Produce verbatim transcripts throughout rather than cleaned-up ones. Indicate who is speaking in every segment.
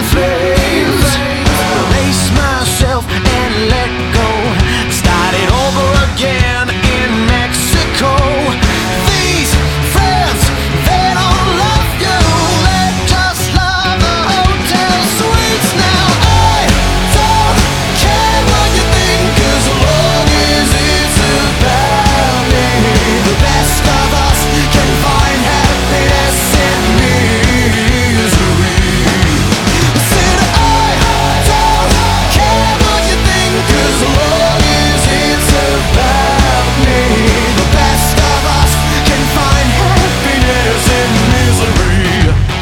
Speaker 1: flames. Release myself and let go. Started over again in Mexico. These friends, they don't love you. They just love the hotel suites. Now I don't care what you think, 'cause as long as it's about me, the best of us can find happiness in misery. Said I don't care what you think, 'cause as long as it's about me, the best of us can find happiness in misery.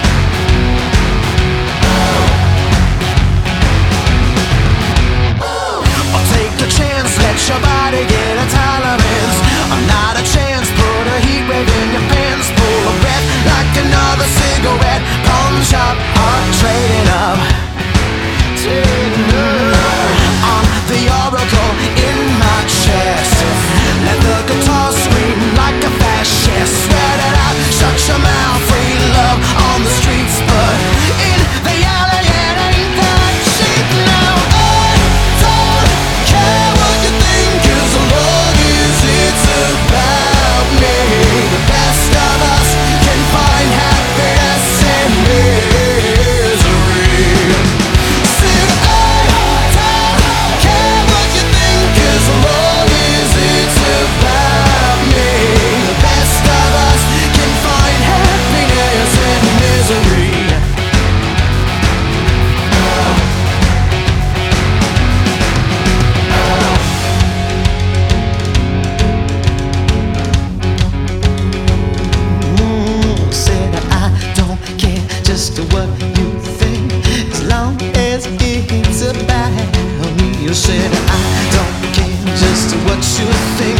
Speaker 1: I'll take a chance, let your body get a tolerance. I'm not a chance, put a heat wave in your pants. Pull a breath like another cigarette. Pawn shop, I'm trading up. Trading up. I'm the oracle in my chest. Let the guitar scream like a fascist. Sweat it out, shut your mouth. Free love on the streets, but in the alley it ain't that cheap. Now I don't care what you think, 'cause as long as it's about me, the best of us can find happiness in misery. Said I don't care what you think, 'cause as long as it's about me, the best of us can find happiness in misery. Mm, said I don't care just what you think, as long as it's about me. You said I don't care just what you think.